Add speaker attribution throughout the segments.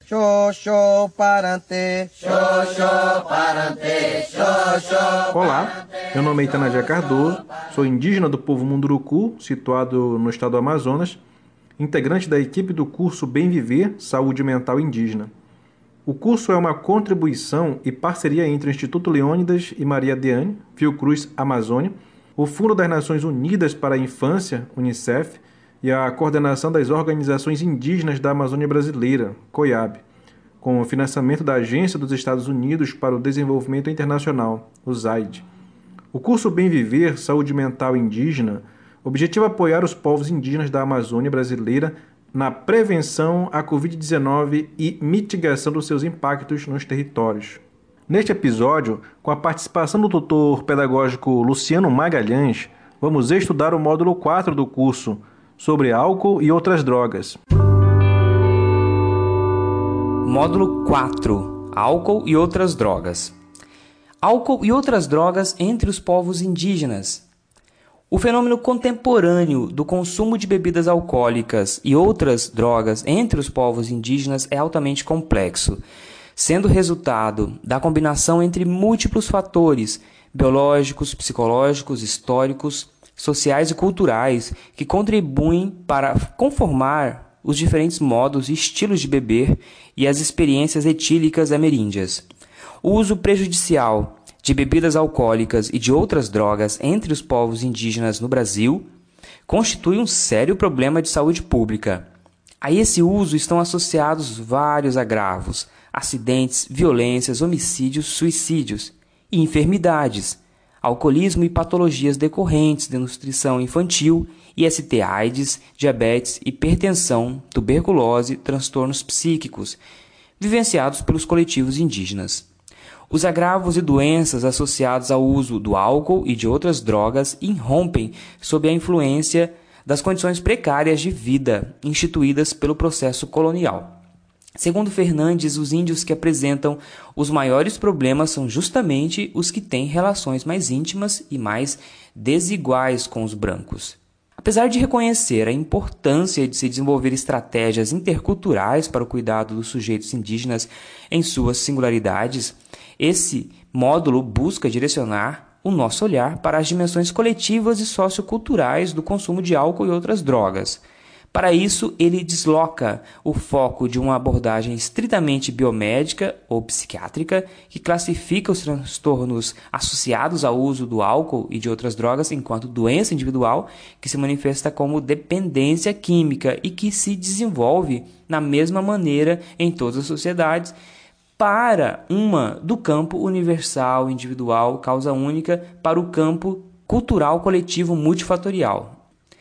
Speaker 1: Xoxô parante, xoxô parante, xoxô.
Speaker 2: Olá, meu nome é Itanadia Cardoso, sou indígena do povo Munduruku, situado no estado do Amazonas, integrante da equipe do curso Bem Viver, Saúde Mental Indígena. O curso é uma contribuição e parceria entre o Instituto Leônidas e Maria Deane, Fiocruz Amazônia, o Fundo das Nações Unidas para a Infância, UNICEF, e a coordenação das organizações indígenas da Amazônia Brasileira, COIAB, com o financiamento da Agência dos Estados Unidos para o Desenvolvimento Internacional, o ZAID. O curso Bem Viver, Saúde Mental Indígena, objetiva apoiar os povos indígenas da Amazônia Brasileira na prevenção à Covid-19 e mitigação dos seus impactos nos territórios. Neste episódio, com a participação do tutor pedagógico Luciano Magalhães, vamos estudar o módulo 4 do curso, sobre álcool e outras drogas.
Speaker 3: Módulo 4. Álcool e outras drogas. Álcool e outras drogas entre os povos indígenas. O fenômeno contemporâneo do consumo de bebidas alcoólicas e outras drogas entre os povos indígenas é altamente complexo, sendo resultado da combinação entre múltiplos fatores biológicos, psicológicos, históricos, sociais e culturais que contribuem para conformar os diferentes modos e estilos de beber e as experiências etílicas ameríndias. O uso prejudicial de bebidas alcoólicas e de outras drogas entre os povos indígenas no Brasil constitui um sério problema de saúde pública. A esse uso estão associados vários agravos, acidentes, violências, homicídios, suicídios e enfermidades, alcoolismo e patologias decorrentes de nutrição infantil, IST, AIDS, diabetes, hipertensão, tuberculose, transtornos psíquicos, vivenciados pelos coletivos indígenas. Os agravos e doenças associados ao uso do álcool e de outras drogas irrompem sob a influência das condições precárias de vida instituídas pelo processo colonial. Segundo Fernandes, os índios que apresentam os maiores problemas são justamente os que têm relações mais íntimas e mais desiguais com os brancos. Apesar de reconhecer a importância de se desenvolver estratégias interculturais para o cuidado dos sujeitos indígenas em suas singularidades, esse módulo busca direcionar o nosso olhar para as dimensões coletivas e socioculturais do consumo de álcool e outras drogas. Para isso, ele desloca o foco de uma abordagem estritamente biomédica ou psiquiátrica, que classifica os transtornos associados ao uso do álcool e de outras drogas enquanto doença individual, que se manifesta como dependência química e que se desenvolve na mesma maneira em todas as sociedades, para uma do campo universal, individual, causa única, para o campo cultural coletivo multifatorial.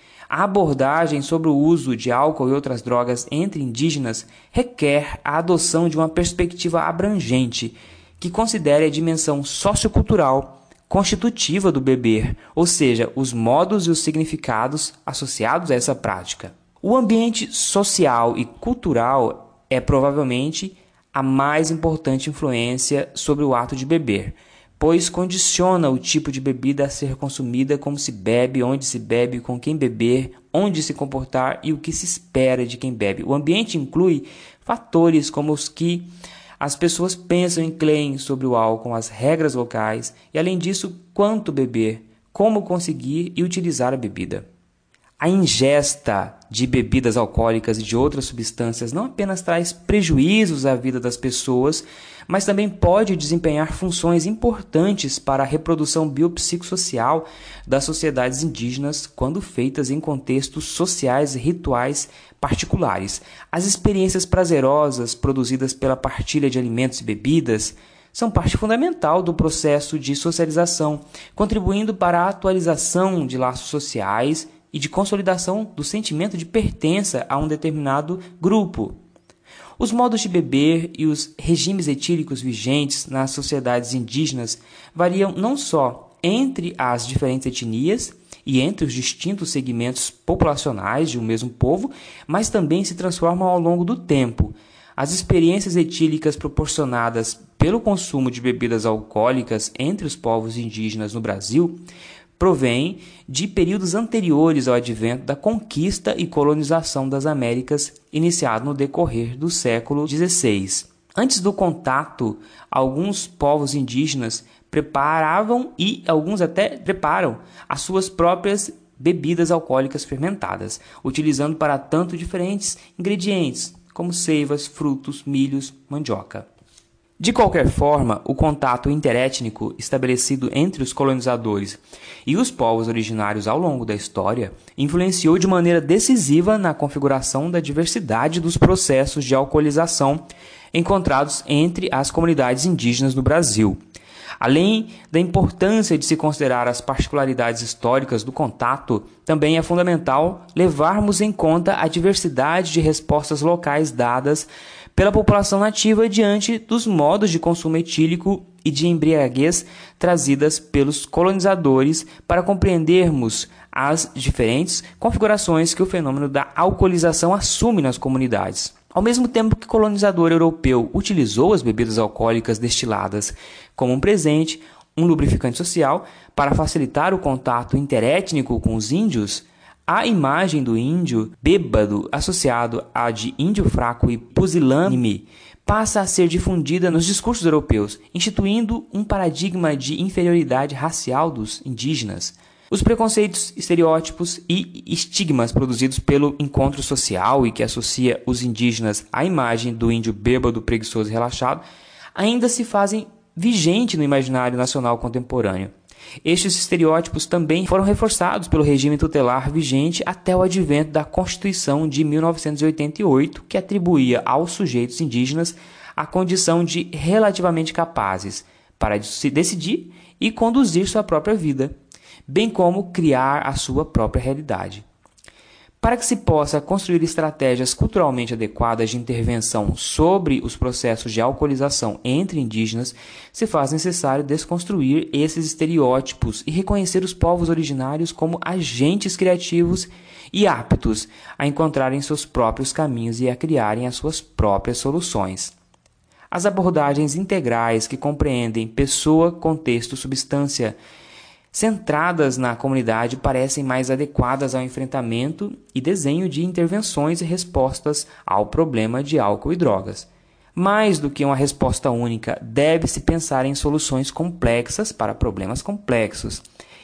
Speaker 3: A abordagem sobre o uso de álcool e outras drogas entre indígenas requer a adoção de uma perspectiva abrangente, que considere a dimensão sociocultural constitutiva do beber, ou seja, os modos e os significados associados a essa prática. O ambiente social e cultural é provavelmente a mais importante influência sobre o ato de beber, pois condiciona o tipo de bebida a ser consumida, como se bebe, onde se bebe, com quem beber, onde se comportar e o que se espera de quem bebe. O ambiente inclui fatores como os que as pessoas pensam e creem sobre o álcool, as regras locais e, além disso, quanto beber, como conseguir e utilizar a bebida. A ingesta de bebidas alcoólicas e de outras substâncias não apenas traz prejuízos à vida das pessoas, mas também pode desempenhar funções importantes para a reprodução biopsicossocial das sociedades indígenas quando feitas em contextos sociais e rituais particulares. As experiências prazerosas produzidas pela partilha de alimentos e bebidas são parte fundamental do processo de socialização, contribuindo para a atualização de laços sociais e de consolidação do sentimento de pertença a um determinado grupo. Os modos de beber e os regimes etílicos vigentes nas sociedades indígenas variam não só entre as diferentes etnias e entre os distintos segmentos populacionais de um mesmo povo, mas também se transformam ao longo do tempo. As experiências etílicas proporcionadas pelo consumo de bebidas alcoólicas entre os povos indígenas no Brasil provém de períodos anteriores ao advento da conquista e colonização das Américas, iniciado no decorrer do século XVI. Antes do contato, alguns povos indígenas preparavam e alguns até preparam as suas próprias bebidas alcoólicas fermentadas, utilizando para tanto diferentes ingredientes, como seivas, frutos, milhos, mandioca. De qualquer forma, o contato interétnico estabelecido entre os colonizadores e os povos originários ao longo da história influenciou de maneira decisiva na configuração da diversidade dos processos de alcoolização encontrados entre as comunidades indígenas no Brasil. Além da importância de se considerar as particularidades históricas do contato, também é fundamental levarmos em conta a diversidade de respostas locais dadas pela população nativa diante dos modos de consumo etílico e de embriaguez trazidas pelos colonizadores para compreendermos as diferentes configurações que o fenômeno da alcoolização assume nas comunidades. Ao mesmo tempo que o colonizador europeu utilizou as bebidas alcoólicas destiladas como um presente, um lubrificante social, para facilitar o contato interétnico com os índios, a imagem do índio bêbado, associado à de índio fraco e pusilânime, passa a ser difundida nos discursos europeus, instituindo um paradigma de inferioridade racial dos indígenas. Os preconceitos, estereótipos e estigmas produzidos pelo encontro social e que associa os indígenas à imagem do índio bêbado, preguiçoso e relaxado, ainda se fazem vigente no imaginário nacional contemporâneo. Estes estereótipos também foram reforçados pelo regime tutelar vigente até o advento da Constituição de 1988, que atribuía aos sujeitos indígenas a condição de relativamente capazes para se decidir e conduzir sua própria vida, bem como criar a sua própria realidade. Para que se possa construir estratégias culturalmente adequadas de intervenção sobre os processos de alcoolização entre indígenas, se faz necessário desconstruir esses estereótipos e reconhecer os povos originários como agentes criativos e aptos a encontrarem seus próprios caminhos e a criarem as suas próprias soluções. As abordagens integrais que compreendem pessoa, contexto, substância, centradas na comunidade parecem mais adequadas ao enfrentamento e desenho de intervenções e respostas ao problema de álcool e drogas. Mais do que uma resposta única, deve-se pensar em soluções complexas para problemas complexos,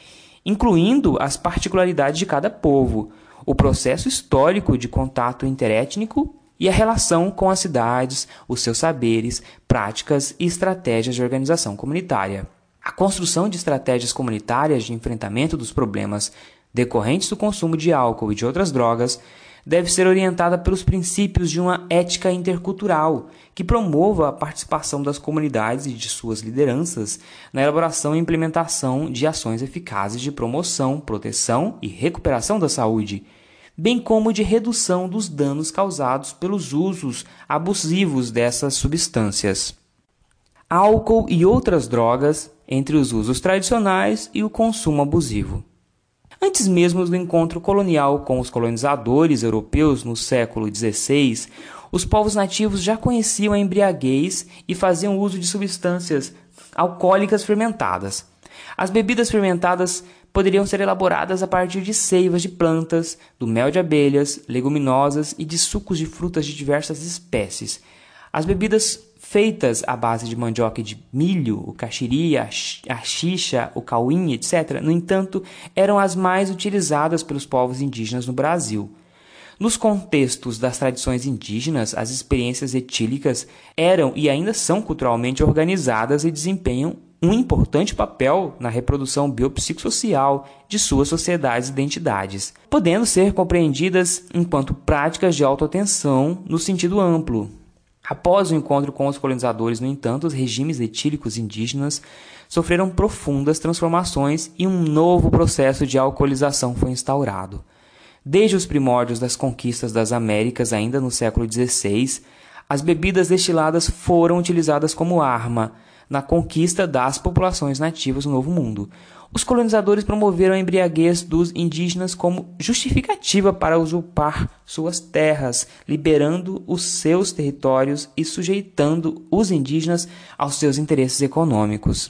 Speaker 3: incluindo as particularidades de cada povo, o processo histórico de contato interétnico e a relação com as cidades, os seus saberes, práticas e estratégias de organização comunitária. A construção de estratégias comunitárias de enfrentamento dos problemas decorrentes do consumo de álcool e de outras drogas deve ser orientada pelos princípios de uma ética intercultural que promova a participação das comunidades e de suas lideranças na elaboração e implementação de ações eficazes de promoção, proteção e recuperação da saúde, bem como de redução dos danos causados pelos usos abusivos dessas substâncias. Álcool e outras drogas entre os usos tradicionais e o consumo abusivo. Antes mesmo do encontro colonial com os colonizadores europeus no século XVI, os povos nativos já conheciam a embriaguez e faziam uso de substâncias alcoólicas fermentadas. As bebidas fermentadas poderiam ser elaboradas a partir de seivas de plantas, do mel de abelhas, leguminosas e de sucos de frutas de diversas espécies. As bebidas feitas à base de mandioca e de milho, o caxiri, a xixa, o cauim, etc., no entanto, eram as mais utilizadas pelos povos indígenas no Brasil. Nos contextos das tradições indígenas, as experiências etílicas eram e ainda são culturalmente organizadas e desempenham um importante papel na reprodução biopsicossocial de suas sociedades e identidades, podendo ser compreendidas enquanto práticas de autoatenção no sentido amplo. Após o encontro com os colonizadores, no entanto, os regimes etílicos indígenas sofreram profundas transformações e um novo processo de alcoolização foi instaurado. Desde os primórdios das conquistas das Américas, ainda no século XVI, as bebidas destiladas foram utilizadas como arma na conquista das populações nativas no Novo Mundo. Os colonizadores promoveram a embriaguez dos indígenas como justificativa para usurpar suas terras, liberando os seus territórios e sujeitando os indígenas aos seus interesses econômicos.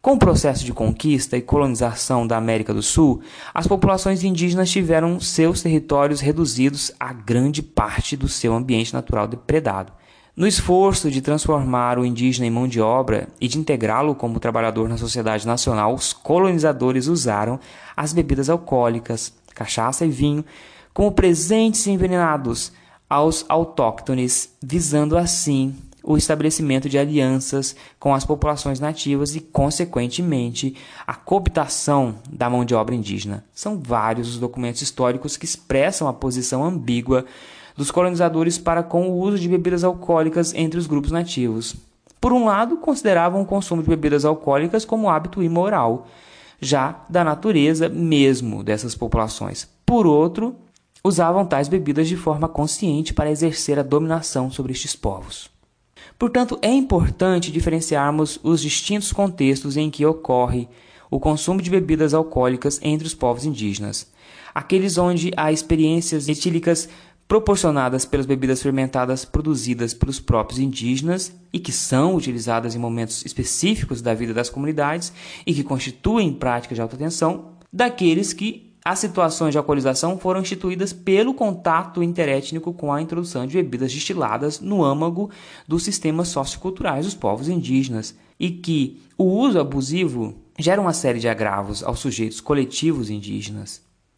Speaker 3: Com o processo de conquista e colonização da América do Sul, as populações indígenas tiveram seus territórios reduzidos a grande parte do seu ambiente natural depredado. No esforço de transformar o indígena em mão de obra e de integrá-lo como trabalhador na sociedade nacional, os colonizadores usaram as bebidas alcoólicas, cachaça e vinho, como presentes envenenados aos autóctones, visando assim o estabelecimento de alianças com as populações nativas e, consequentemente, a cooptação da mão de obra indígena. São vários os documentos históricos que expressam a posição ambígua dos colonizadores para com o uso de bebidas alcoólicas entre os grupos nativos. Por um lado, consideravam o consumo de bebidas alcoólicas como hábito imoral, já da natureza mesmo dessas populações. Por outro, usavam tais bebidas de forma consciente para exercer a dominação sobre estes povos. Portanto, é importante diferenciarmos os distintos contextos em que ocorre o consumo de bebidas alcoólicas entre os povos indígenas. Aqueles onde há experiências etílicas proporcionadas pelas bebidas fermentadas produzidas pelos próprios indígenas e que são utilizadas em momentos específicos da vida das comunidades e que constituem práticas de autotensão, daqueles que as situações de alcoolização foram instituídas pelo contato interétnico com a introdução de bebidas destiladas no âmago dos sistemas socioculturais dos povos indígenas e que o uso abusivo gera uma série de agravos aos sujeitos coletivos indígenas.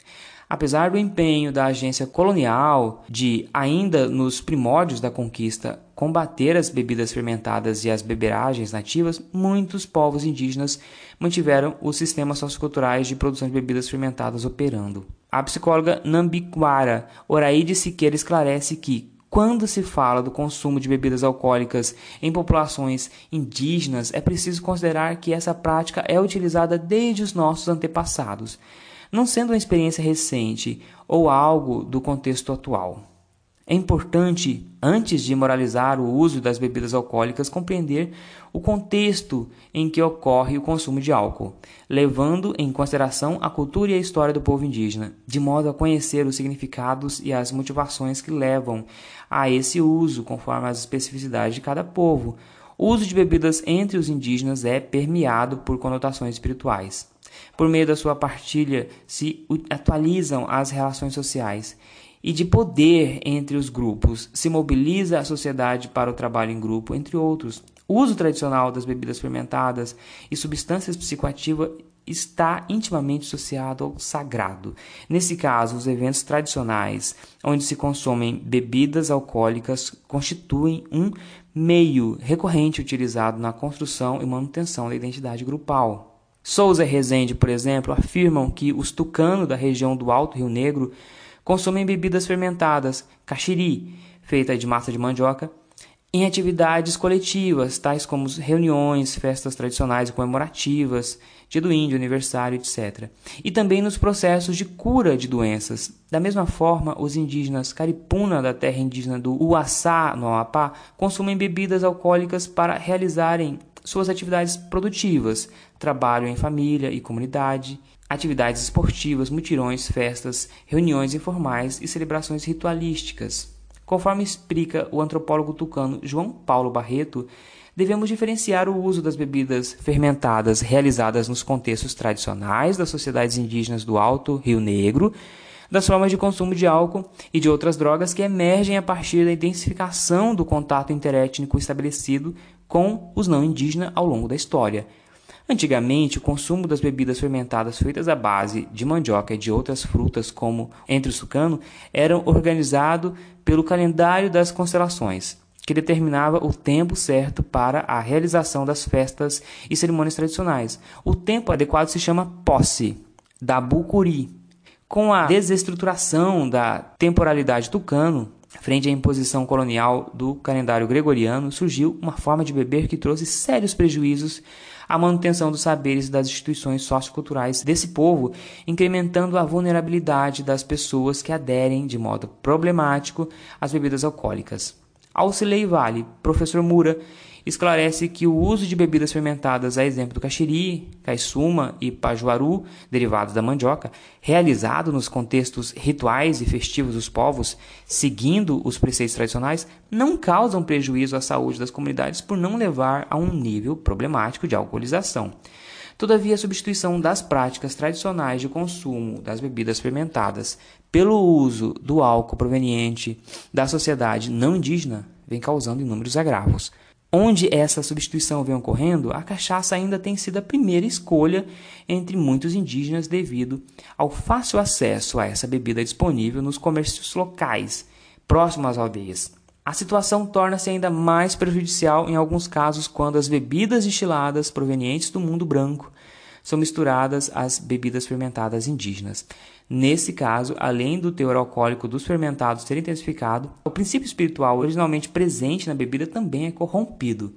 Speaker 3: Apesar do empenho da agência colonial de, ainda nos primórdios da conquista, combater as bebidas fermentadas e as beberagens nativas, muitos povos indígenas mantiveram os sistemas socioculturais de produção de bebidas fermentadas operando. A psicóloga Nambiquara Oraide Siqueira esclarece que, quando se fala do consumo de bebidas alcoólicas em populações indígenas, é preciso considerar que essa prática é utilizada desde os nossos antepassados, não sendo uma experiência recente ou algo do contexto atual. É importante, antes de moralizar o uso das bebidas alcoólicas, compreender o contexto em que ocorre o consumo de álcool, levando em consideração a cultura e a história do povo indígena, de modo a conhecer os significados e as motivações que levam a esse uso, conforme as especificidades de cada povo. O uso de bebidas entre os indígenas é permeado por conotações espirituais. Por meio da sua partilha se atualizam as relações sociais e de poder entre os grupos, se mobiliza a sociedade para o trabalho em grupo, entre outros. O uso tradicional das bebidas fermentadas e substâncias psicoativas está intimamente associado ao sagrado. Nesse caso, os eventos tradicionais, onde se consomem bebidas alcoólicas, constituem um meio recorrente utilizado na construção e manutenção da identidade grupal. Souza e Rezende, por exemplo, afirmam que os tucanos da região do Alto Rio Negro consomem bebidas fermentadas, caxiri, feita de massa de mandioca, em atividades coletivas, tais como reuniões, festas tradicionais e comemorativas, dia do índio, aniversário, etc. E também nos processos de cura de doenças. Da mesma forma, os indígenas Caripuna, da terra indígena do Uaçá, no Amapá, consomem bebidas alcoólicas para realizarem suas atividades produtivas, trabalho em família e comunidade, atividades esportivas, mutirões, festas, reuniões informais e celebrações ritualísticas. Conforme explica o antropólogo tucano João Paulo Barreto, devemos diferenciar o uso das bebidas fermentadas realizadas nos contextos tradicionais das sociedades indígenas do Alto Rio Negro, das formas de consumo de álcool e de outras drogas que emergem a partir da intensificação do contato interétnico estabelecido com os não indígenas ao longo da história. Antigamente, o consumo das bebidas fermentadas feitas à base de mandioca e de outras frutas, como entre os tucanos, era organizado pelo calendário das constelações, que determinava o tempo certo para a realização das festas e cerimônias tradicionais. O tempo adequado se chama posse, da bucuri. Com a desestruturação da temporalidade tucano, frente à imposição colonial do calendário gregoriano, surgiu uma forma de beber que trouxe sérios prejuízos à manutenção dos saberes das instituições socioculturais desse povo, incrementando a vulnerabilidade das pessoas que aderem de modo problemático às bebidas alcoólicas. Alcilei Vale, professor Mura, esclarece que o uso de bebidas fermentadas, a exemplo do caxiri, caiçuma e pajuaru, derivados da mandioca, realizado nos contextos rituais e festivos dos povos, seguindo os preceitos tradicionais, não causam prejuízo à saúde das comunidades por não levar a um nível problemático de alcoolização. Todavia, a substituição das práticas tradicionais de consumo das bebidas fermentadas pelo uso do álcool proveniente da sociedade não indígena vem causando inúmeros agravos. Onde essa substituição vem ocorrendo, a cachaça ainda tem sido a primeira escolha entre muitos indígenas devido ao fácil acesso a essa bebida disponível nos comércios locais, próximos às aldeias. A situação torna-se ainda mais prejudicial em alguns casos quando as bebidas destiladas provenientes do mundo branco são misturadas às bebidas fermentadas indígenas. Nesse caso, além do teor alcoólico dos fermentados ser intensificado, o princípio espiritual originalmente presente na bebida também é corrompido.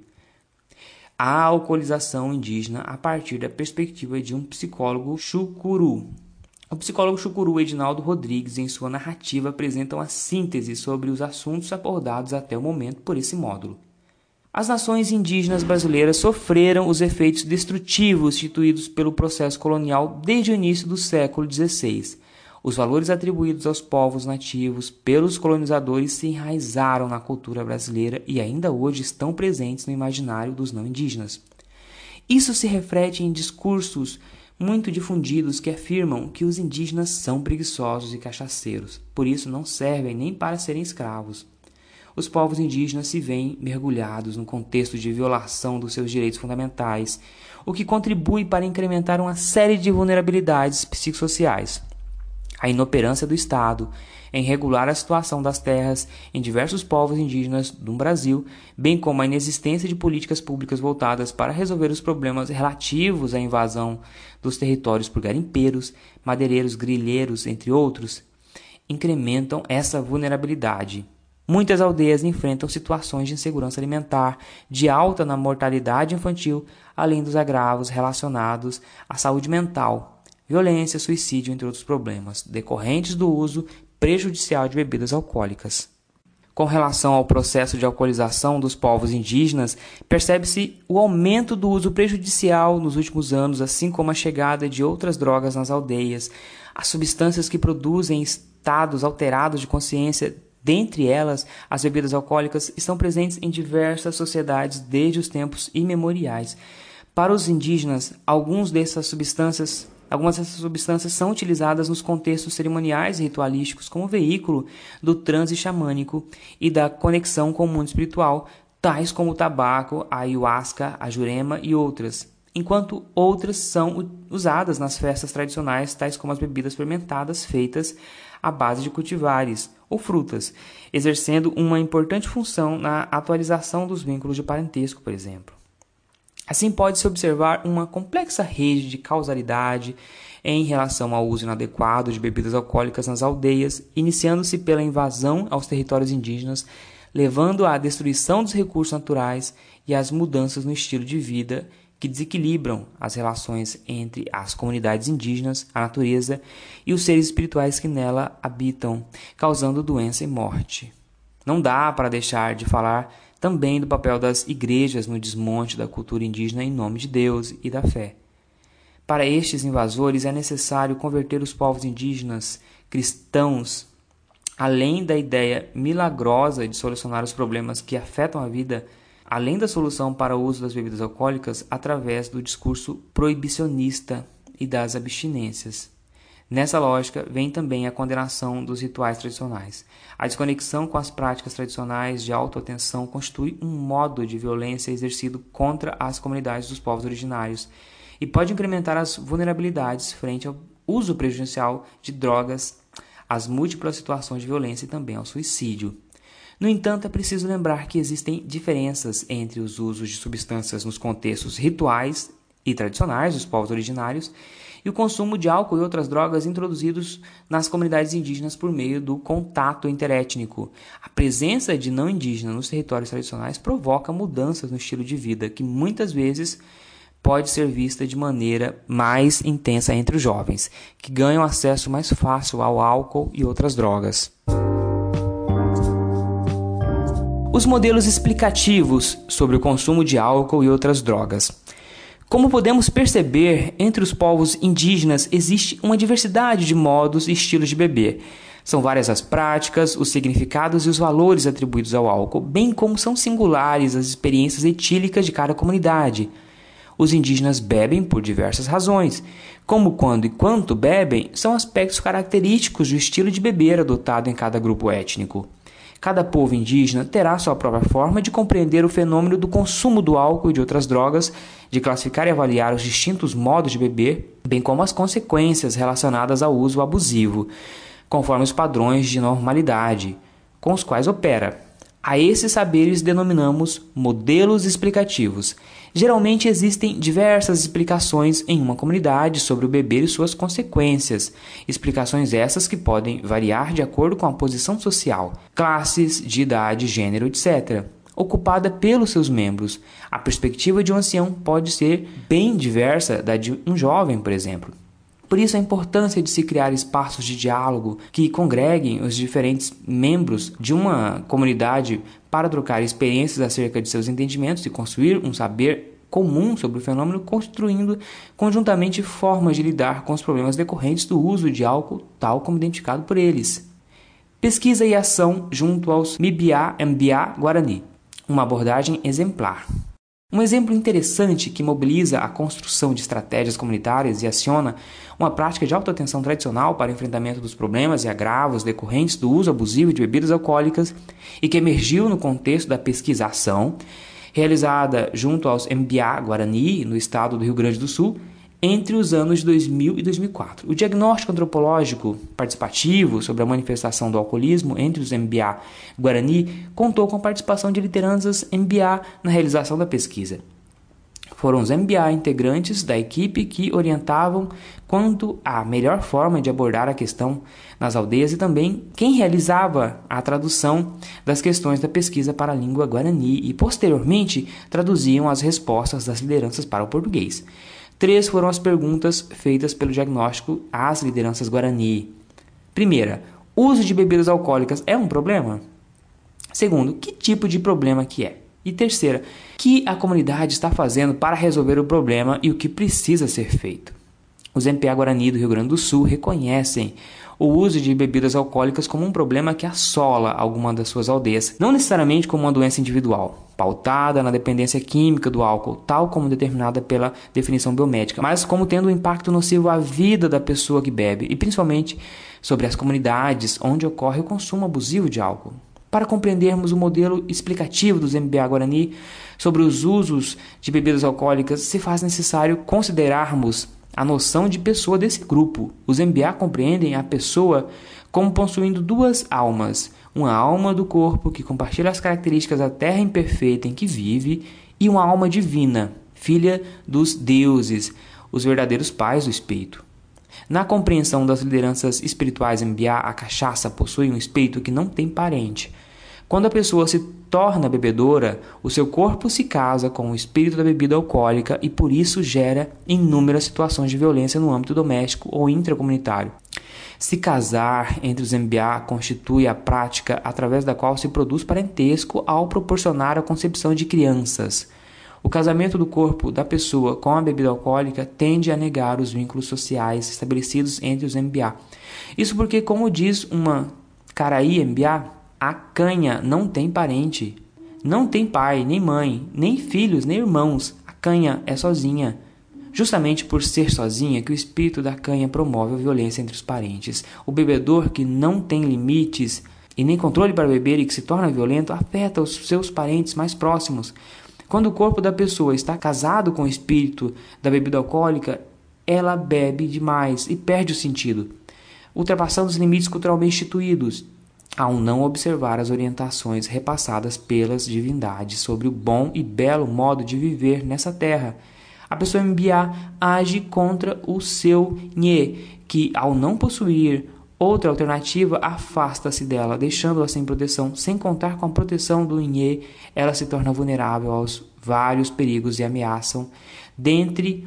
Speaker 3: A alcoolização indígena a partir da perspectiva de um psicólogo chucuru. O psicólogo chucuru Edinaldo Rodrigues, em sua narrativa, apresenta uma síntese sobre os assuntos abordados até o momento por esse módulo. As nações indígenas brasileiras sofreram os efeitos destrutivos instituídos pelo processo colonial desde o início do século XVI. Os valores atribuídos aos povos nativos pelos colonizadores se enraizaram na cultura brasileira e ainda hoje estão presentes no imaginário dos não indígenas. Isso se reflete em discursos muito difundidos que afirmam que os indígenas são preguiçosos e cachaceiros, por isso não servem nem para serem escravos. Os povos indígenas se veem mergulhados num contexto de violação dos seus direitos fundamentais, o que contribui para incrementar uma série de vulnerabilidades psicossociais. A inoperância do Estado em regular a situação das terras em diversos povos indígenas do Brasil, bem como a inexistência de políticas públicas voltadas para resolver os problemas relativos à invasão dos territórios por garimpeiros, madeireiros, grileiros, entre outros, incrementam essa vulnerabilidade. Muitas aldeias enfrentam situações de insegurança alimentar, de alta na mortalidade infantil, além dos agravos relacionados à saúde mental, violência, suicídio, entre outros problemas, decorrentes do uso prejudicial de bebidas alcoólicas. Com relação ao processo de alcoolização dos povos indígenas, percebe-se o aumento do uso prejudicial nos últimos anos, assim como a chegada de outras drogas nas aldeias, as substâncias que produzem estados alterados de consciência. Dentre elas, as bebidas alcoólicas estão presentes em diversas sociedades desde os tempos imemoriais. Para os indígenas, algumas dessas substâncias são utilizadas nos contextos cerimoniais e ritualísticos como veículo do transe xamânico e da conexão com o mundo espiritual, tais como o tabaco, a ayahuasca, a jurema e outras, enquanto outras são usadas nas festas tradicionais, tais como as bebidas fermentadas feitas à base de cultivares ou frutas, exercendo uma importante função na atualização dos vínculos de parentesco, por exemplo. Assim, pode-se observar uma complexa rede de causalidade em relação ao uso inadequado de bebidas alcoólicas nas aldeias, iniciando-se pela invasão aos territórios indígenas, levando à destruição dos recursos naturais e às mudanças no estilo de vida que desequilibram as relações entre as comunidades indígenas, a natureza e os seres espirituais que nela habitam, causando doença e morte. Não dá para deixar de falar também do papel das igrejas no desmonte da cultura indígena em nome de Deus e da fé. Para estes invasores é necessário converter os povos indígenas cristãos, além da ideia milagrosa de solucionar os problemas que afetam a vida, além da solução para o uso das bebidas alcoólicas, através do discurso proibicionista e das abstinências. Nessa lógica, vem também a condenação dos rituais tradicionais. A desconexão com as práticas tradicionais de autoatenção constitui um modo de violência exercido contra as comunidades dos povos originários e pode incrementar as vulnerabilidades frente ao uso prejudicial de drogas, às múltiplas situações de violência e também ao suicídio. No entanto, é preciso lembrar que existem diferenças entre os usos de substâncias nos contextos rituais e tradicionais dos povos originários e o consumo de álcool e outras drogas introduzidos nas comunidades indígenas por meio do contato interétnico. A presença de não indígenas nos territórios tradicionais provoca mudanças no estilo de vida que muitas vezes pode ser vista de maneira mais intensa entre os jovens, que ganham acesso mais fácil ao álcool e outras drogas. Os modelos explicativos sobre o consumo de álcool e outras drogas. Como podemos perceber, entre os povos indígenas existe uma diversidade de modos e estilos de beber. São várias as práticas, os significados e os valores atribuídos ao álcool, bem como são singulares as experiências etílicas de cada comunidade. Os indígenas bebem por diversas razões. Como, quando e quanto bebem são aspectos característicos do estilo de beber adotado em cada grupo étnico. Cada povo indígena terá sua própria forma de compreender o fenômeno do consumo do álcool e de outras drogas, de classificar e avaliar os distintos modos de beber, bem como as consequências relacionadas ao uso abusivo, conforme os padrões de normalidade com os quais opera. A esses saberes denominamos modelos explicativos. Geralmente existem diversas explicações em uma comunidade sobre o beber e suas consequências. Explicações essas que podem variar de acordo com a posição social, classes, de idade, gênero, etc., ocupada pelos seus membros. A perspectiva de um ancião pode ser bem diversa da de um jovem, por exemplo. Por isso, a importância de se criar espaços de diálogo que congreguem os diferentes membros de uma comunidade para trocar experiências acerca de seus entendimentos e construir um saber comum sobre o fenômeno, construindo conjuntamente formas de lidar com os problemas decorrentes do uso de álcool, tal como identificado por eles. Pesquisa e ação junto aos Mbiá Guarani. Uma abordagem exemplar. Um exemplo interessante que mobiliza a construção de estratégias comunitárias e aciona uma prática de autoatenção tradicional para o enfrentamento dos problemas e agravos decorrentes do uso abusivo de bebidas alcoólicas e que emergiu no contexto da pesquisa-ação realizada junto aos Mbiá Guarani, no estado do Rio Grande do Sul, entre os anos de 2000 e 2004. O diagnóstico antropológico participativo sobre a manifestação do alcoolismo entre os Mbiá Guarani contou com a participação de lideranças Mbiá na realização da pesquisa. Foram os Mbiá integrantes da equipe que orientavam quanto à melhor forma de abordar a questão nas aldeias e também quem realizava a tradução das questões da pesquisa para a língua guarani e, posteriormente, traduziam as respostas das lideranças para o português. 3 foram as perguntas feitas pelo diagnóstico às lideranças Guarani. Primeira, uso de bebidas alcoólicas é um problema? Segundo, que tipo de problema que é? E terceira, o que a comunidade está fazendo para resolver o problema e o que precisa ser feito? Os Mbiá Guarani do Rio Grande do Sul reconhecem o uso de bebidas alcoólicas como um problema que assola alguma das suas aldeias, não necessariamente como uma doença individual, pautada na dependência química do álcool, tal como determinada pela definição biomédica, mas como tendo um impacto nocivo à vida da pessoa que bebe e principalmente sobre as comunidades onde ocorre o consumo abusivo de álcool. Para compreendermos o modelo explicativo dos Mbiá Guarani sobre os usos de bebidas alcoólicas, se faz necessário considerarmos a noção de pessoa desse grupo. Os Mbiá compreendem a pessoa como possuindo 2 almas, uma alma do corpo que compartilha as características da terra imperfeita em que vive e uma alma divina, filha dos deuses, os verdadeiros pais do espírito. Na compreensão das lideranças espirituais Mbiá, a cachaça possui um espírito que não tem parente. Quando a pessoa se torna bebedora, o seu corpo se casa com o espírito da bebida alcoólica e por isso gera inúmeras situações de violência no âmbito doméstico ou intracomunitário. Se casar entre os Mbiá constitui a prática através da qual se produz parentesco ao proporcionar a concepção de crianças. O casamento do corpo da pessoa com a bebida alcoólica tende a negar os vínculos sociais estabelecidos entre os Mbiá. Isso porque, como diz uma Caraí Mbiá, a canha não tem parente, não tem pai, nem mãe, nem filhos, nem irmãos. A canha é sozinha. Justamente por ser sozinha que o espírito da canha promove a violência entre os parentes. O bebedor que não tem limites e nem controle para beber e que se torna violento afeta os seus parentes mais próximos. Quando o corpo da pessoa está casado com o espírito da bebida alcoólica, ela bebe demais e perde o sentido, ultrapassando os limites culturalmente instituídos, ao não observar as orientações repassadas pelas divindades sobre o bom e belo modo de viver nessa terra. A pessoa Mbiá age contra o seu Nhê, que, ao não possuir outra alternativa, afasta-se dela, deixando-a sem proteção. Sem contar com a proteção do Nhê, ela se torna vulnerável aos vários perigos e ameaçam, dentre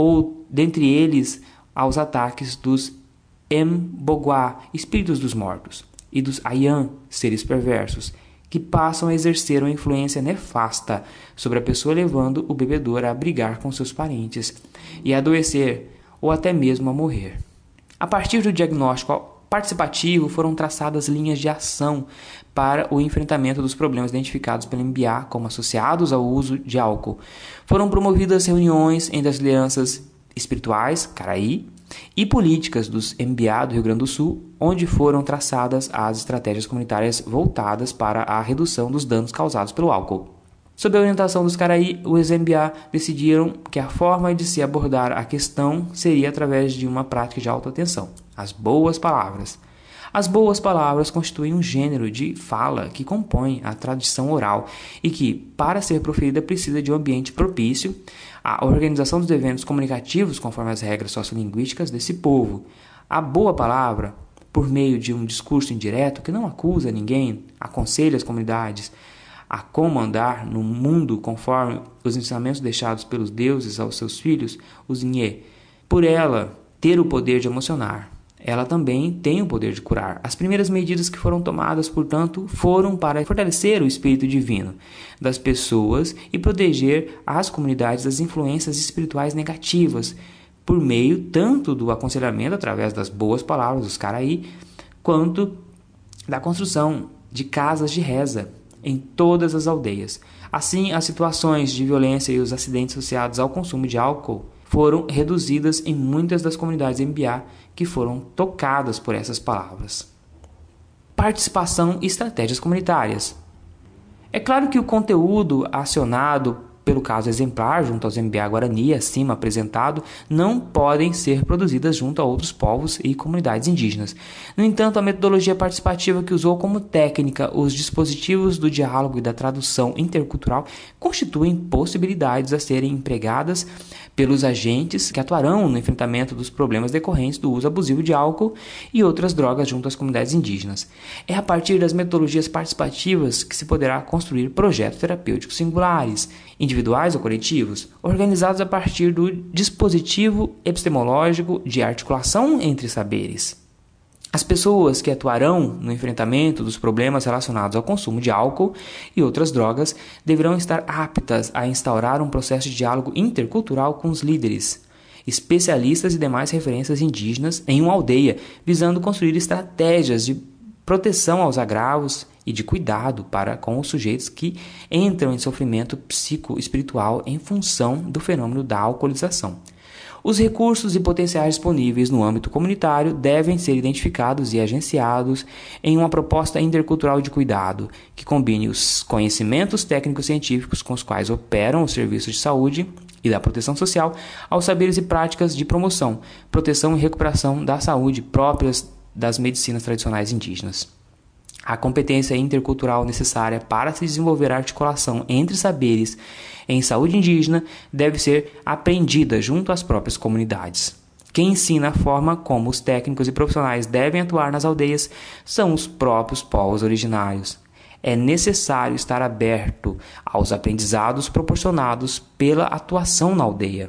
Speaker 3: eles aos ataques dos Mboguá, espíritos dos mortos, e dos Ayan, seres perversos, que passam a exercer uma influência nefasta sobre a pessoa, levando o bebedor a brigar com seus parentes e a adoecer ou até mesmo a morrer. A partir do diagnóstico participativo, foram traçadas linhas de ação para o enfrentamento dos problemas identificados pelo MBA como associados ao uso de álcool. Foram promovidas reuniões entre as lideranças espirituais, Caraí, e políticas dos MBA do Rio Grande do Sul, onde foram traçadas as estratégias comunitárias voltadas para a redução dos danos causados pelo álcool. Sob a orientação dos Caraí, os MBA decidiram que a forma de se abordar a questão seria através de uma prática de autoatenção, as boas palavras. As boas palavras constituem um gênero de fala que compõe a tradição oral e que, para ser proferida, precisa de um ambiente propício à organização dos eventos comunicativos conforme as regras sociolinguísticas desse povo. A boa palavra, por meio de um discurso indireto que não acusa ninguém, aconselha as comunidades a comandar no mundo conforme os ensinamentos deixados pelos deuses aos seus filhos, os Nye. Por ela ter o poder de emocionar, ela também tem o poder de curar. As primeiras medidas que foram tomadas, portanto, foram para fortalecer o espírito divino das pessoas e proteger as comunidades das influências espirituais negativas, por meio tanto do aconselhamento através das boas palavras dos Caraí, quanto da construção de casas de reza em todas as aldeias. Assim, as situações de violência e os acidentes associados ao consumo de álcool foram reduzidas em muitas das comunidades MBA que foram tocadas por essas palavras. Participação e estratégias comunitárias. É claro que o conteúdo acionado pelo caso exemplar junto aos MBA Guarani, acima apresentado, não podem ser produzidas junto a outros povos e comunidades indígenas. No entanto, a metodologia participativa que usou como técnica os dispositivos do diálogo e da tradução intercultural constituem possibilidades a serem empregadas pelos agentes que atuarão no enfrentamento dos problemas decorrentes do uso abusivo de álcool e outras drogas junto às comunidades indígenas. É a partir das metodologias participativas que se poderá construir projetos terapêuticos singulares, individuais ou coletivos, organizados a partir do dispositivo epistemológico de articulação entre saberes. As pessoas que atuarão no enfrentamento dos problemas relacionados ao consumo de álcool e outras drogas deverão estar aptas a instaurar um processo de diálogo intercultural com os líderes, especialistas e demais referências indígenas em uma aldeia, visando construir estratégias de proteção aos agravos e de cuidado para com os sujeitos que entram em sofrimento psicoespiritual em função do fenômeno da alcoolização. Os recursos e potenciais disponíveis no âmbito comunitário devem ser identificados e agenciados em uma proposta intercultural de cuidado, que combine os conhecimentos técnicos científicos com os quais operam os serviços de saúde e da proteção social aos saberes e práticas de promoção, proteção e recuperação da saúde próprias das medicinas tradicionais indígenas. A competência intercultural necessária para se desenvolver a articulação entre saberes em saúde indígena deve ser aprendida junto às próprias comunidades. Quem ensina a forma como os técnicos e profissionais devem atuar nas aldeias são os próprios povos originários. É necessário estar aberto aos aprendizados proporcionados pela atuação na aldeia.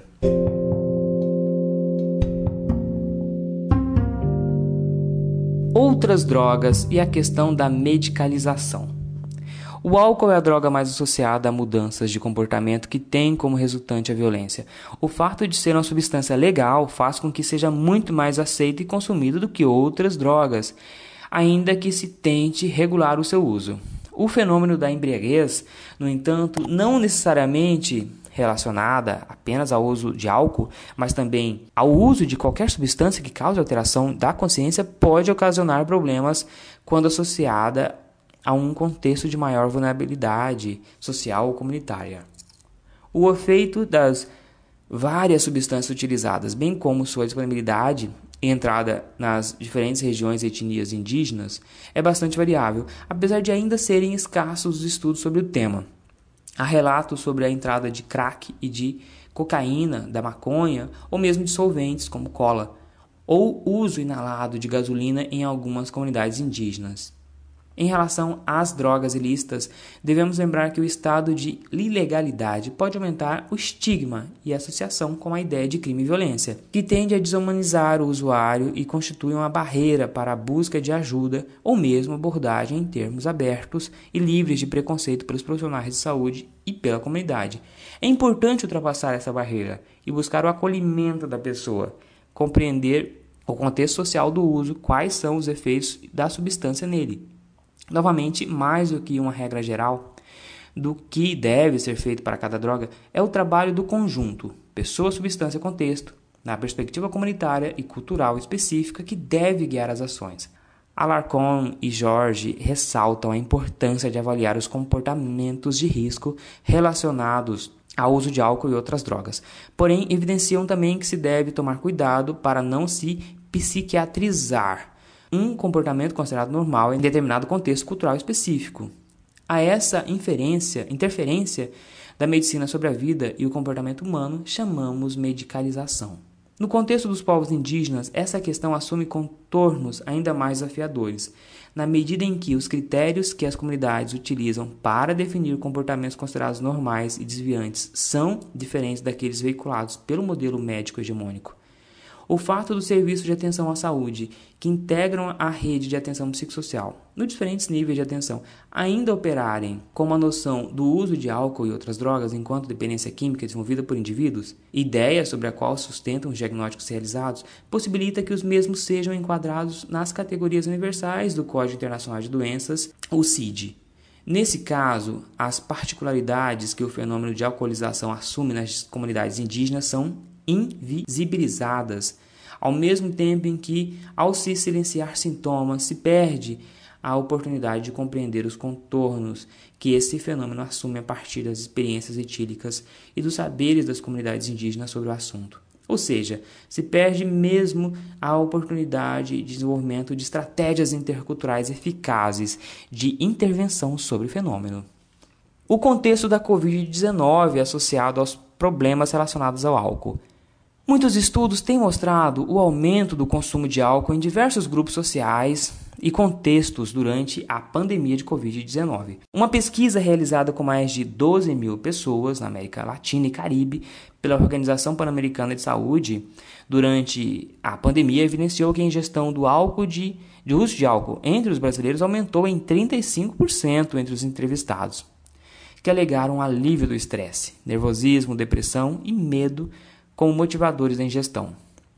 Speaker 3: Outras drogas e a questão da medicalização. O álcool é a droga mais associada a mudanças de comportamento que tem como resultante a violência. O fato de ser uma substância legal faz com que seja muito mais aceita e consumida do que outras drogas, ainda que se tente regular o seu uso. O fenômeno da embriaguez, no entanto, não necessariamente relacionada apenas ao uso de álcool, mas também ao uso de qualquer substância que cause alteração da consciência, pode ocasionar problemas quando associada a um contexto de maior vulnerabilidade social ou comunitária. O efeito das várias substâncias utilizadas, bem como sua disponibilidade e entrada nas diferentes regiões e etnias indígenas, é bastante variável, apesar de ainda serem escassos os estudos sobre o tema. Há relatos sobre a entrada de crack e de cocaína, da maconha, ou mesmo de solventes como cola, ou uso inalado de gasolina em algumas comunidades indígenas. Em relação às drogas ilícitas, devemos lembrar que o estado de ilegalidade pode aumentar o estigma e a associação com a ideia de crime e violência, que tende a desumanizar o usuário e constitui uma barreira para a busca de ajuda ou mesmo abordagem em termos abertos e livres de preconceito pelos profissionais de saúde e pela comunidade. É importante ultrapassar essa barreira e buscar o acolhimento da pessoa, compreender o contexto social do uso, quais são os efeitos da substância nele. Novamente, mais do que uma regra geral do que deve ser feito para cada droga, é o trabalho do conjunto, pessoa, substância, contexto, na perspectiva comunitária e cultural específica que deve guiar as ações. Alarcon e George ressaltam a importância de avaliar os comportamentos de risco relacionados ao uso de álcool e outras drogas. Porém, evidenciam também que se deve tomar cuidado para não se psiquiatrizar um comportamento considerado normal em determinado contexto cultural específico. A essa interferência da medicina sobre a vida e o comportamento humano chamamos medicalização. No contexto dos povos indígenas, essa questão assume contornos ainda mais desafiadores, na medida em que os critérios que as comunidades utilizam para definir comportamentos considerados normais e desviantes são diferentes daqueles veiculados pelo modelo médico hegemônico. O fato dos serviços de atenção à saúde, que integram a rede de atenção psicossocial, nos diferentes níveis de atenção, ainda operarem com a noção do uso de álcool e outras drogas enquanto dependência química desenvolvida por indivíduos, ideia sobre a qual sustentam os diagnósticos realizados, possibilita que os mesmos sejam enquadrados nas categorias universais do Código Internacional de Doenças, o CID. Nesse caso, as particularidades que o fenômeno de alcoolização assume nas comunidades indígenas são invisibilizadas, ao mesmo tempo em que, ao se silenciar sintomas, se perde a oportunidade de compreender os contornos que esse fenômeno assume a partir das experiências etílicas e dos saberes das comunidades indígenas sobre o assunto. Ou seja, se perde mesmo a oportunidade de desenvolvimento de estratégias interculturais eficazes de intervenção sobre o fenômeno. O contexto da Covid-19 é associado aos problemas relacionados ao álcool. Muitos estudos têm mostrado o aumento do consumo de álcool em diversos grupos sociais e contextos durante a pandemia de Covid-19. Uma pesquisa realizada com mais de 12 mil pessoas na América Latina e Caribe pela Organização Pan-Americana de Saúde durante a pandemia evidenciou que a ingestão do uso de álcool entre os brasileiros aumentou em 35% entre os entrevistados, que alegaram alívio do estresse, nervosismo, depressão e medo como motivadores da ingestão.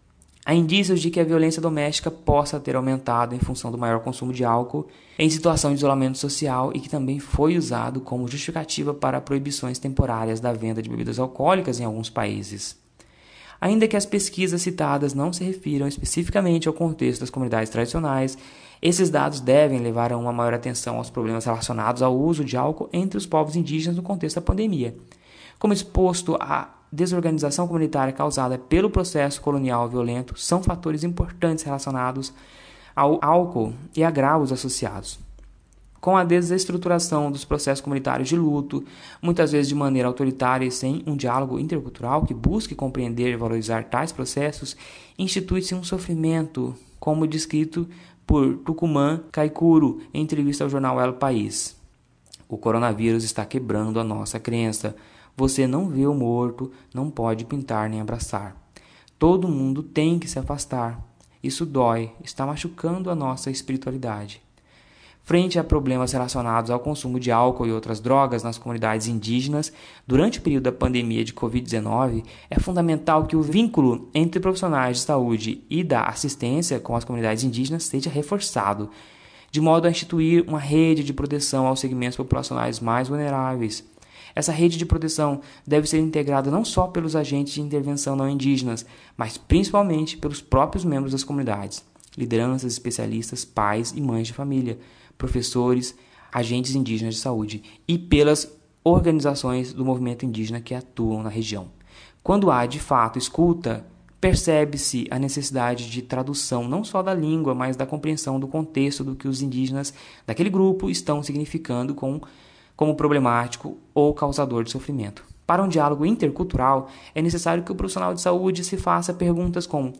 Speaker 3: Há indícios de que a violência doméstica possa ter aumentado em função do maior consumo de álcool em situação de isolamento social e que também foi usado como justificativa para proibições temporárias da venda de bebidas alcoólicas em alguns países. Ainda que as pesquisas citadas não se refiram especificamente ao contexto das comunidades tradicionais, esses dados devem levar a uma maior atenção aos problemas relacionados ao uso de álcool entre os povos indígenas no contexto da pandemia. Como exposto, a desorganização comunitária causada pelo processo colonial violento são fatores importantes relacionados ao álcool e agravos associados. Com a desestruturação dos processos comunitários de luto, muitas vezes de maneira autoritária e sem um diálogo intercultural que busque compreender e valorizar tais processos, institui-se um sofrimento, como descrito por Tucumã Kaikuru em entrevista ao jornal El País. O coronavírus está quebrando a nossa crença. Você não vê o morto, não pode pintar nem abraçar. Todo mundo tem que se afastar. Isso dói, está machucando a nossa espiritualidade. Frente a problemas relacionados ao consumo de álcool e outras drogas nas comunidades indígenas, durante o período da pandemia de Covid-19, é fundamental que o vínculo entre profissionais de saúde e da assistência com as comunidades indígenas seja reforçado, de modo a instituir uma rede de proteção aos segmentos populacionais mais vulneráveis. Essa rede de proteção deve ser integrada não só pelos agentes de intervenção não indígenas, mas principalmente pelos próprios membros das comunidades, lideranças, especialistas, pais e mães de família, professores, agentes indígenas de saúde e pelas organizações do movimento indígena que atuam na região. Quando há, de fato, escuta, percebe-se a necessidade de tradução não só da língua, mas da compreensão do contexto do que os indígenas daquele grupo estão significando como problemático ou causador de sofrimento. Para um diálogo intercultural, é necessário que o profissional de saúde se faça perguntas como: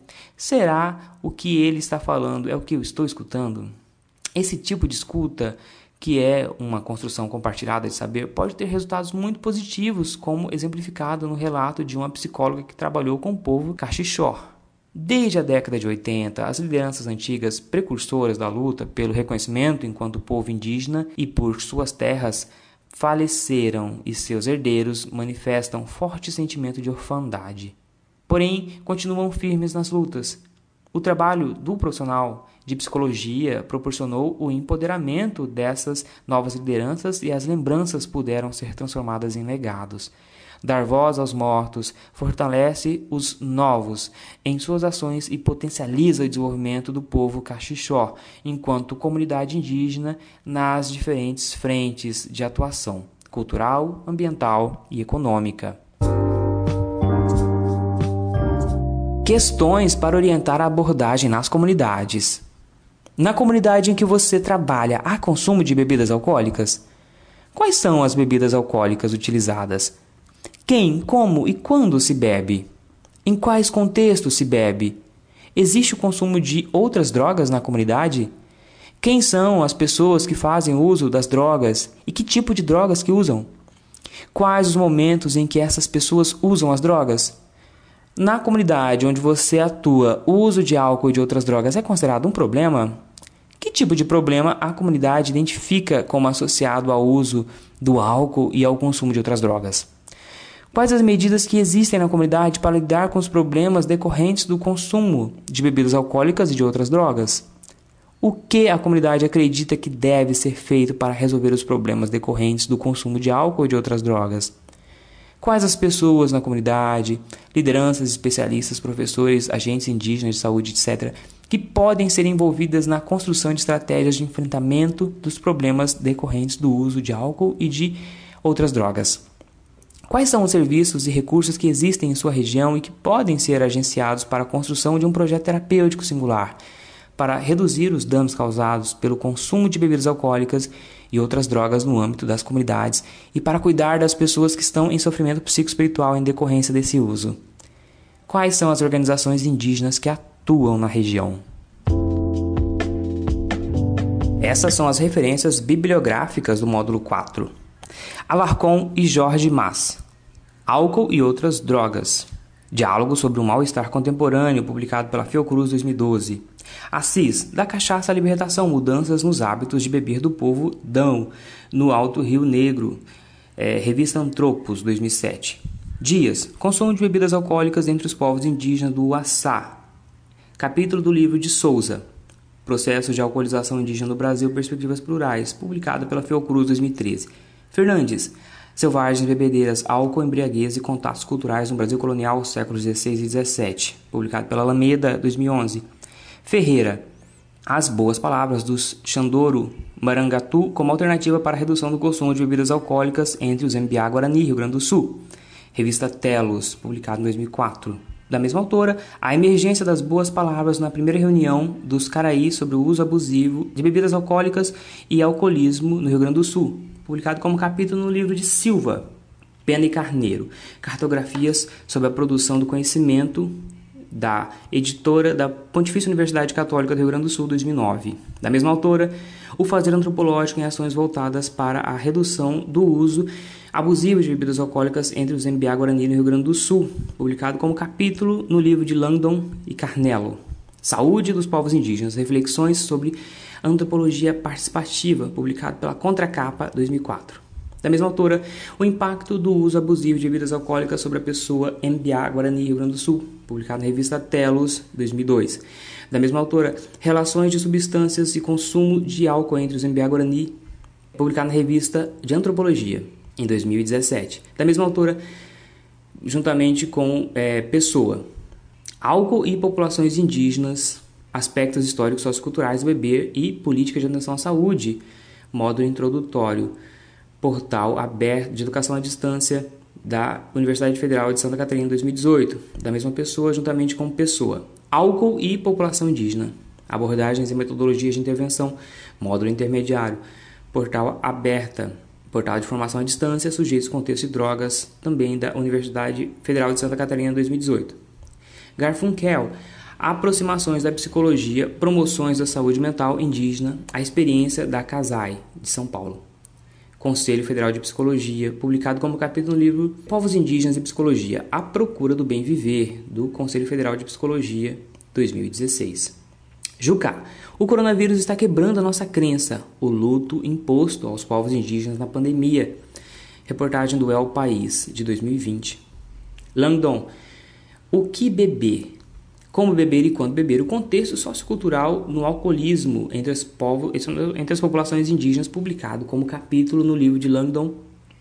Speaker 3: será o que ele está falando é o que eu estou escutando? Esse tipo de escuta, que é uma construção compartilhada de saber, pode ter resultados muito positivos, como exemplificado no relato de uma psicóloga que trabalhou com o povo Caxixó. Desde a década de 80, as lideranças antigas precursoras da luta pelo reconhecimento enquanto povo indígena e por suas terras faleceram e seus herdeiros manifestam forte sentimento de orfandade. Porém, continuam firmes nas lutas. O trabalho do profissional de psicologia proporcionou o empoderamento dessas novas lideranças e as lembranças puderam ser transformadas em legados. Dar voz aos mortos fortalece os novos em suas ações e potencializa o desenvolvimento do povo Caxixó, enquanto comunidade indígena nas diferentes frentes de atuação cultural, ambiental e econômica. Questões para orientar a abordagem nas comunidades. Na comunidade em que você trabalha, há consumo de bebidas alcoólicas? Quais são as bebidas alcoólicas utilizadas? Quem, como e quando se bebe? Em quais contextos se bebe? Existe o consumo de outras drogas na comunidade? Quem são as pessoas que fazem uso das drogas e que tipo de drogas que usam? Quais os momentos em que essas pessoas usam as drogas? Na comunidade onde você atua, o uso de álcool e de outras drogas é considerado um problema? Que tipo de problema a comunidade identifica como associado ao uso do álcool e ao consumo de outras drogas? Quais as medidas que existem na comunidade para lidar com os problemas decorrentes do consumo de bebidas alcoólicas e de outras drogas? O que a comunidade acredita que deve ser feito para resolver os problemas decorrentes do consumo de álcool e de outras drogas? Quais as pessoas na comunidade, lideranças, especialistas, professores, agentes indígenas de saúde, etc., que podem ser envolvidas na construção de estratégias de enfrentamento dos problemas decorrentes do uso de álcool e de outras drogas? Quais são os serviços e recursos que existem em sua região e que podem ser agenciados para a construção de um projeto terapêutico singular, para reduzir os danos causados pelo consumo de bebidas alcoólicas e outras drogas no âmbito das comunidades e para cuidar das pessoas que estão em sofrimento psicoespiritual em decorrência desse uso? Quais são as organizações indígenas que atuam na região? Essas são as referências bibliográficas do módulo 4. Alarcon e Jorge Mas. Álcool e outras drogas. Diálogo sobre o mal-estar contemporâneo, publicado pela Fiocruz 2012. Assis, da cachaça à libertação, mudanças nos hábitos de beber do povo Dão, no Alto Rio Negro, revista Antropos, 2007. Dias, consumo de bebidas alcoólicas entre os povos indígenas do Uaçá. Capítulo do livro de Souza, Processo de Alcoolização Indígena no Brasil, Perspectivas Plurais, publicado pela Fiocruz 2013. Fernandes, Selvagens, Bebedeiras, Álcool, Embriaguez e Contatos Culturais no Brasil Colonial, séculos XVI e XVII, publicado pela Alameda, 2011. Ferreira, As Boas Palavras dos Xandoro, Marangatu, como alternativa para a redução do consumo de bebidas alcoólicas entre os Mbiá Guarani, Rio Grande do Sul, revista Telos, publicado em 2004. Da mesma autora, A Emergência das Boas Palavras na primeira reunião dos Caraí sobre o uso abusivo de bebidas alcoólicas e alcoolismo no Rio Grande do Sul, publicado como capítulo no livro de Silva, Pena e Carneiro, Cartografias sobre a Produção do Conhecimento, da editora da Pontifícia Universidade Católica do Rio Grande do Sul, 2009. Da mesma autora, O Fazer Antropológico em Ações Voltadas para a Redução do Uso Abusivo de Bebidas Alcoólicas entre os Mbiá Guarani no Rio Grande do Sul, publicado como capítulo no livro de Langdon e Carnello, Saúde dos Povos Indígenas, Reflexões sobre Antropologia Participativa, publicado pela Contracapa, 2004. Da mesma autora, O Impacto do Uso Abusivo de Bebidas Alcoólicas sobre a Pessoa Mbiá Guarani, Rio Grande do Sul, publicado na revista Telos, 2002. Da mesma autora, Relações de Substâncias e Consumo de Álcool entre os Mbiá Guarani, publicado na revista de Antropologia, em 2017. Da mesma autora, juntamente com Pessoa, Álcool e Populações Indígenas, Aspectos Históricos Socioculturais do Beber e Política de Atenção à Saúde, módulo introdutório, portal aberto de educação à distância da Universidade Federal de Santa Catarina, 2018, da mesma pessoa, juntamente com Pessoa. Álcool e População Indígena, Abordagens e Metodologias de Intervenção, módulo intermediário, portal aberta, portal de formação à distância, sujeitos, contexto e drogas, também da Universidade Federal de Santa Catarina, 2018. Garfunkel, Aproximações da Psicologia, Promoções da Saúde Mental Indígena, a Experiência da CASAI, de São Paulo. Conselho Federal de Psicologia, publicado como capítulo no livro Povos Indígenas e Psicologia, A Procura do Bem Viver, do Conselho Federal de Psicologia, 2016. Jucá, o coronavírus está quebrando a nossa crença, o luto imposto aos povos indígenas na pandemia. Reportagem do El País, de 2020. Langdon, o que beber? Como beber e quando beber, o contexto sociocultural no alcoolismo entre as populações indígenas, publicado como capítulo no livro de Langdon,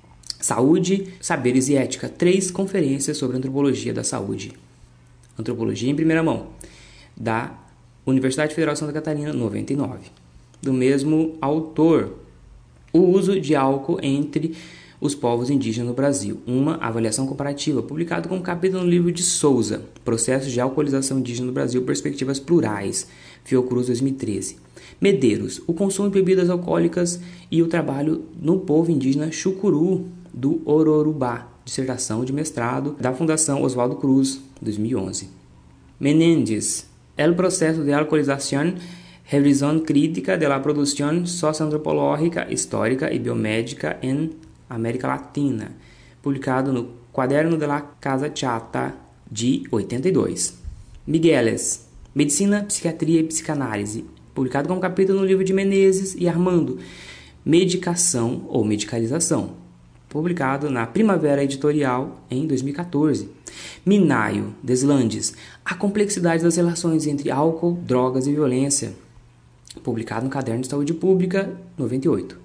Speaker 3: Saúde, Saberes e Ética, 3 conferências sobre antropologia da saúde. Antropologia em primeira mão, da Universidade Federal de Santa Catarina, 99. Do mesmo autor, o uso de álcool entre os povos indígenas no Brasil, uma avaliação comparativa, publicado como capítulo no livro de Souza, Processos de Alcoolização Indígena no Brasil, Perspectivas Plurais, Fiocruz, 2013. Medeiros, o consumo de bebidas alcoólicas e o trabalho no povo indígena Chucuru, do Ororubá, dissertação de mestrado da Fundação Oswaldo Cruz, 2011. Menéndez, El proceso de alcoolización, revisión crítica de la producción socioantropológica, histórica y biomédica en América Latina, publicado no Quaderno de la Casa Chata, de 82. Migueles, Medicina, Psiquiatria e Psicanálise, publicado como capítulo no livro de Menezes e Armando, Medicação ou Medicalização, publicado na Primavera Editorial em 2014. Minayo, Deslandes, A Complexidade das Relações entre Álcool, Drogas e Violência, publicado no Caderno de Saúde Pública, 98.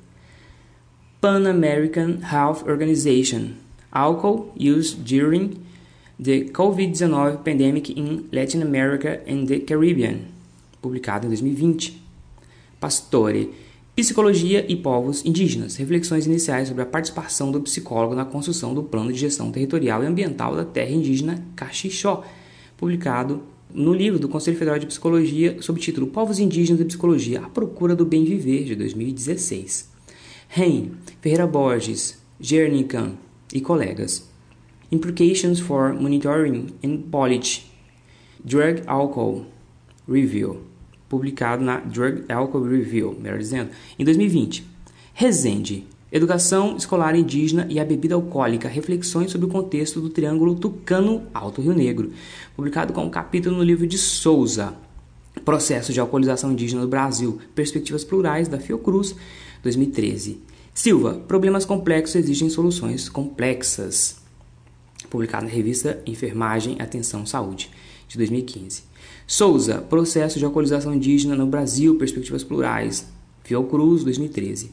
Speaker 3: Pan American Health Organization, Alcohol Use During the COVID-19 Pandemic in Latin America and the Caribbean, publicado em 2020. Pastore, Psicologia e Povos Indígenas, reflexões iniciais sobre a participação do psicólogo na construção do Plano de Gestão Territorial e Ambiental da Terra Indígena Caxixó, publicado no livro do Conselho Federal de Psicologia, sob o título Povos Indígenas e Psicologia, à Procura do Bem Viver, de 2016. Hein, Ferreira Borges, Jernican e colegas. Implications for Monitoring and Policy, Drug Alcohol Review, publicado na Drug Alcohol Review, melhor dizendo, em 2020. Rezende, Educação Escolar Indígena e a Bebida Alcoólica, reflexões sobre o contexto do Triângulo Tucano-Alto Rio Negro, publicado como capítulo no livro de Souza, Processo de Alcoolização Indígena no Brasil, Perspectivas Plurais, da Fiocruz, 2013. Silva, Problemas Complexos Exigem Soluções Complexas, publicado na revista Enfermagem, Atenção, Saúde, de 2015. Souza, Processo de Alcoolização Indígena no Brasil, Perspectivas Plurais, Fiocruz, 2013.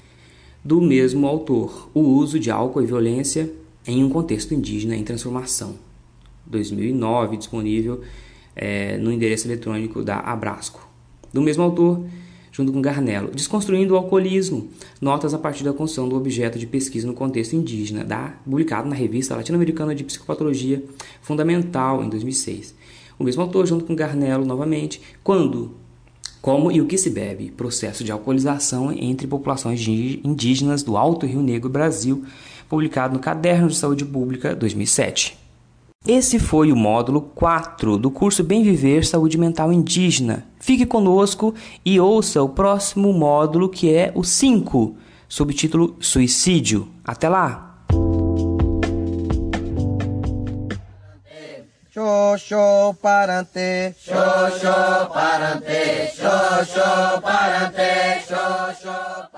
Speaker 3: Do mesmo autor, O Uso de Álcool e Violência em um Contexto Indígena em Transformação, 2009, disponível no endereço eletrônico da Abrasco. Do mesmo autor, junto com Garnello, Desconstruindo o Alcoolismo, notas a partir da construção do objeto de pesquisa no contexto indígena, publicado na Revista Latino-Americana de Psicopatologia Fundamental, em 2006. O mesmo autor, junto com Garnello, novamente, Como e o que se bebe, processo de alcoolização entre populações indígenas do Alto Rio Negro, Brasil, publicado no Caderno de Saúde Pública, 2007. Esse foi o módulo 4 do curso Bem Viver Saúde Mental Indígena. Fique conosco e ouça o próximo módulo, que é o 5, sob o título Suicídio. Até lá!
Speaker 1: Xoxó parante, xoxó parante, xoxó parante, xoxó parante.